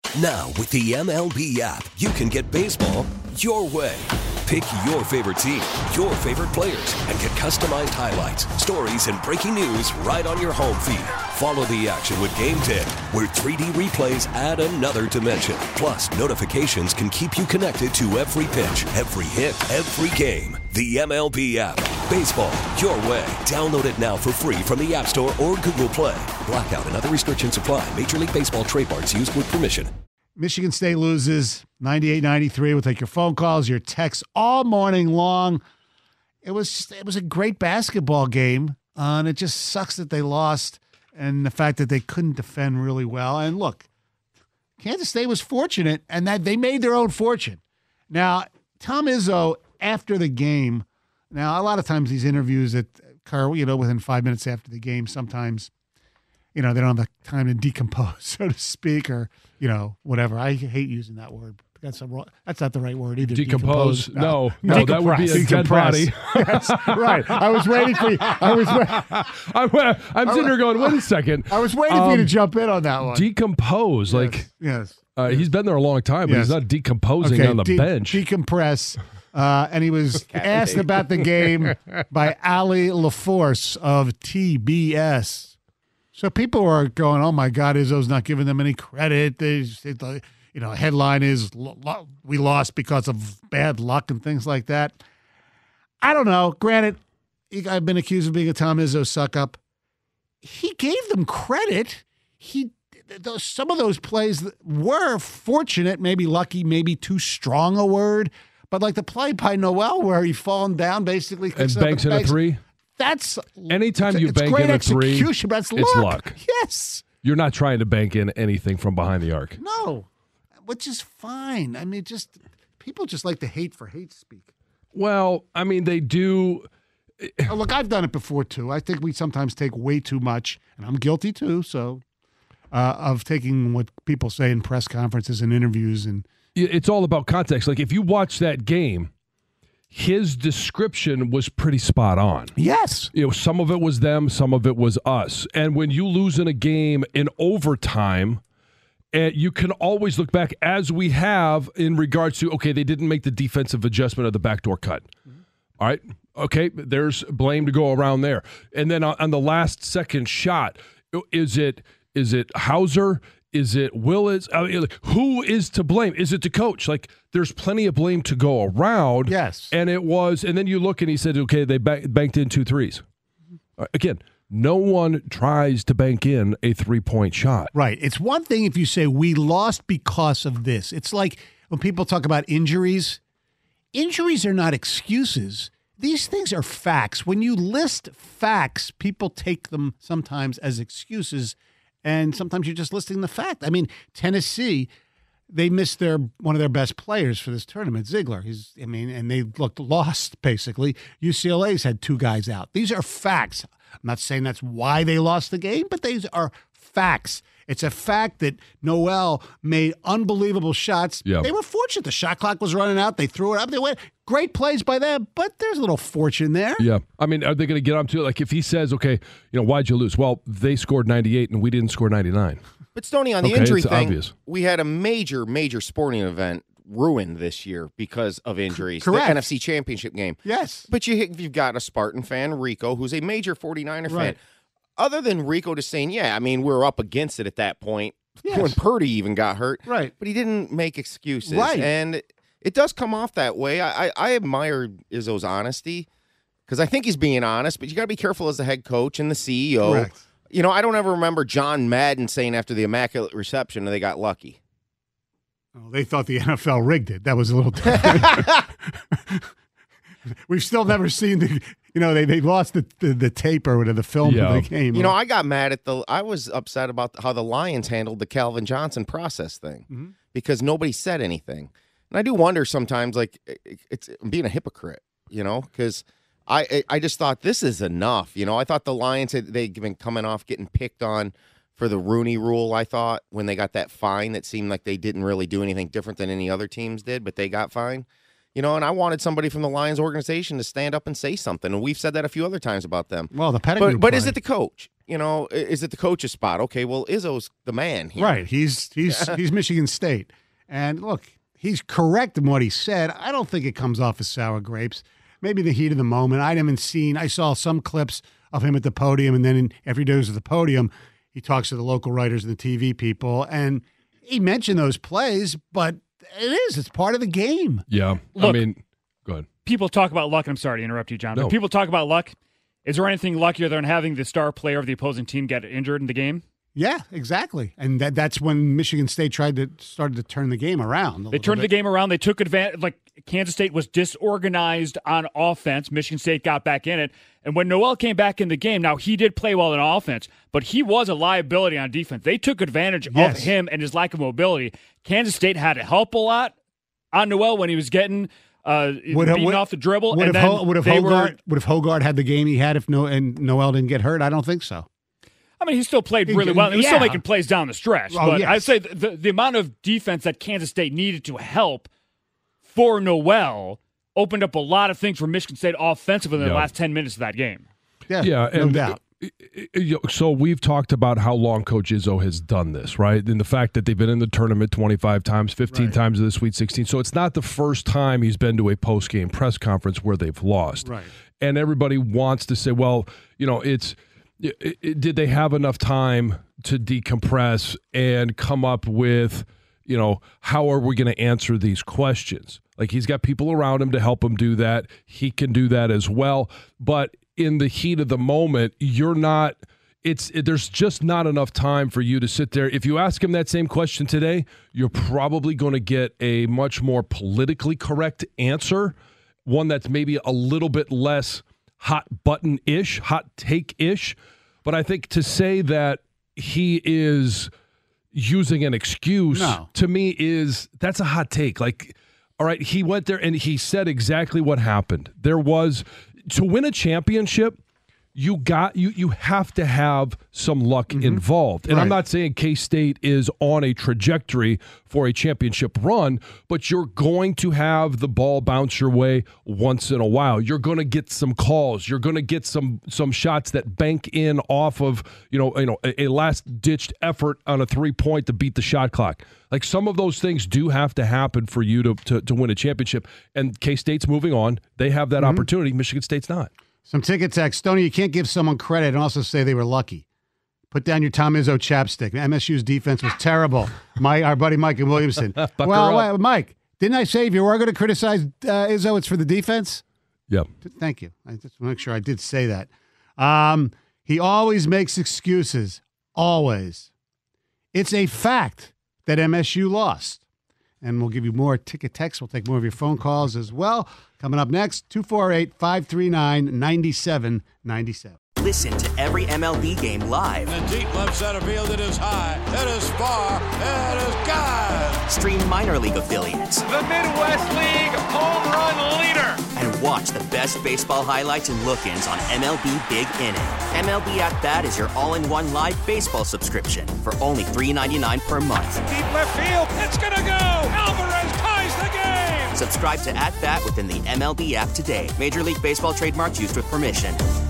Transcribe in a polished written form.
Now, with the MLB app, you can get baseball your way. Pick your favorite team, your favorite players, and get customized highlights, stories, and breaking news right on your home feed. Follow the action with Game 10, where 3D replays add another dimension. Plus, notifications can keep you connected to every pitch, every hit, every game. The MLB app. Baseball your way. Download it now for free from the App Store or Google Play. Blackout and other restrictions apply. Major League Baseball trademarks used with permission. Michigan State loses 98-93. We'll take your phone calls, your texts all morning long. It was a great basketball game, and it just sucks that they lost and the fact that they couldn't defend really well. And look, Kansas State was fortunate, and that they made their own fortune. Now, Tom Izzo, after the game, now a lot of times these interviews that occur, within 5 minutes after the game, sometimes, they don't have the time to decompose, so to speak, or whatever. I hate using that word. That's not the right word either. Decompose? No, that would be a dead body. Yes, right. I was waiting for you. I'm sitting here going, wait a second. I was waiting for you to jump in on that one. Decompose, yes. He's been there a long time, but he's not decomposing on the bench. Decompress. And he was asked about the game by Ali LaForce of TBS. So people are going, oh, my God, Izzo's not giving them any credit. Headline is, we lost because of bad luck and things like that. I don't know. Granted, I've been accused of being a Tom Izzo suck-up. He gave them credit. Some of those plays were fortunate, maybe lucky, maybe too strong a word. But like the play by Noel where he fallen down basically. And banks in a three? That's anytime you bank in a three, but it's luck. Yes. You're not trying to bank in anything from behind the arc. No, which is fine. I mean, people just like to hate for hate speak. Well, I mean, they do. Look, I've done it before, too. I think we sometimes take way too much, and I'm guilty, too, of taking what people say in press conferences and interviews. And it's all about context. Like, if you watch that game, his description was pretty spot on. Yes. Some of it was them, some of it was us. And when you lose in a game in overtime, you can always look back, as we have in regards to, okay, they didn't make the defensive adjustment of the backdoor cut. Mm-hmm. All right. Okay, there's blame to go around there. And then on the last second shot, is it Hauser? Is it Willis? Who is to blame? Is it the coach? Like, there's plenty of blame to go around. Yes. And then you look and he said, okay, they banked in 2 threes. Again, no one tries to bank in a 3-point shot. Right. It's one thing if you say we lost because of this. It's like when people talk about injuries. Injuries are not excuses. These things are facts. When you list facts, people take them sometimes as excuses. And sometimes you're just listing the fact. I mean, Tennessee, they missed one of their best players for this tournament, Ziegler. And they looked lost, basically. UCLA's had 2 guys out. These are facts. I'm not saying that's why they lost the game, but these are facts. It's a fact that Noel made unbelievable shots. Yep. They were fortunate. The shot clock was running out. They threw it up. They went great plays by them, but there's a little fortune there. Yeah. I mean, are they going to get on to it? Like, if he says, okay, why'd you lose? Well, they scored 98 and we didn't score 99. But Stoney, on the injury thing, obvious. We had a major, major sporting event ruined this year because of injuries. Correct. The NFC Championship game. Yes. But you've got a Spartan fan, Rico, who's a major 49er fan. Other than Rico just saying, we're up against it at that point when Purdy even got hurt. Right. But he didn't make excuses. Right. And it does come off that way. I admire Izzo's honesty because I think he's being honest, but you got to be careful as the head coach and the CEO. Correct. I don't ever remember John Madden saying after the Immaculate Reception they got lucky. Oh, they thought the NFL rigged it. That was a little different. We've still never seen they lost the tape or whatever, the film of the game. I got mad I was upset about how the Lions handled the Calvin Johnson process thing because nobody said anything. And I do wonder sometimes, like, I'm being a hypocrite, because I just thought this is enough. I thought the Lions they'd been coming off getting picked on for the Rooney Rule, I thought, when they got that fine that seemed like they didn't really do anything different than any other teams did, but they got fined. You know, and I wanted somebody from the Lions organization to stand up and say something, and we've said that a few other times about them. Well, the Pettigrew but play. is it the coach? You know, is it the coach's spot? Okay, well, Izzo's the man here. Right. He's Michigan State. And look, he's correct in what he said. I don't think it comes off as sour grapes. Maybe the heat of the moment. I saw some clips of him at the podium, and then after he goes to the podium, he talks to the local writers and the TV people, and he mentioned those plays, but it's part of the game. Yeah. Look, I mean, go ahead. People talk about luck, and I'm sorry to interrupt you, John, No. but people talk about luck. Is there anything luckier than having the star player of the opposing team get injured in the game? Yeah, exactly. And that's when Michigan State started to turn the game around. They turned the game around. They took advantage. Like, Kansas State was disorganized on offense. Michigan State got back in it. And when Noel came back in the game, now he did play well in offense, but he was a liability on defense. They took advantage of him and his lack of mobility. Kansas State had to help a lot on Noel when he was getting beaten off the dribble. Would have Hogard had the game he had if Noel didn't get hurt? I don't think so. I mean, he still played really well. He was still making plays down the stretch. Oh, but yes. I'd say the amount of defense that Kansas State needed to help for Noel opened up a lot of things for Michigan State offensively in the last 10 minutes of that game. Yeah, no doubt. So we've talked about how long Coach Izzo has done this, right? And the fact that they've been in the tournament 25 times, 15 times in the Sweet 16. So it's not the first time he's been to a post-game press conference where they've lost. Right. And everybody wants to say, well, you know, did they have enough time to decompress and come up with, you know, how are we going to answer these questions? Like, he's got people around him to help him do that. He can do that as well. But in the heat of the moment, there's just not enough time for you to sit there. If you ask him that same question today, you're probably going to get a much more politically correct answer, one that's maybe a little bit less hot button-ish, hot take-ish. But I think to say that he is using an excuse to me that's a hot take. Like, all right, he went there and he said exactly what happened. There was, to win a championship, you have to have some luck involved. And I'm not saying K-State is on a trajectory for a championship run, but you're going to have the ball bounce your way once in a while. You're going to get some calls. You're going to get some shots that bank in off of, a last-ditched effort on a three-point to beat the shot clock. Like, some of those things do have to happen for you to win a championship. And K-State's moving on. They have that opportunity. Michigan State's not. Some ticket text. Stoney, you can't give someone credit and also say they were lucky. Put down your Tom Izzo chapstick. MSU's defense was terrible. Our buddy Mike and Williamson. Well, Mike, didn't I say if you were going to criticize Izzo, it's for the defense? Yep. Thank you. I just want to make sure I did say that. He always makes excuses. Always. It's a fact that MSU lost. And we'll give you more ticket text. We'll take more of your phone calls as well. Coming up next, 248-539-9797. Listen to every MLB game live. In the deep left center field, it is high, it is far, it is gone. Stream minor league affiliates. The Midwest League home run leader. And watch the best baseball highlights and look-ins on MLB Big Inning. MLB At Bat is your all-in-one live baseball subscription for only $3.99 per month. Deep left field, it's gonna go. Alvarez ties the game. Subscribe to At Bat within the MLB app today. Major League Baseball trademarks used with permission.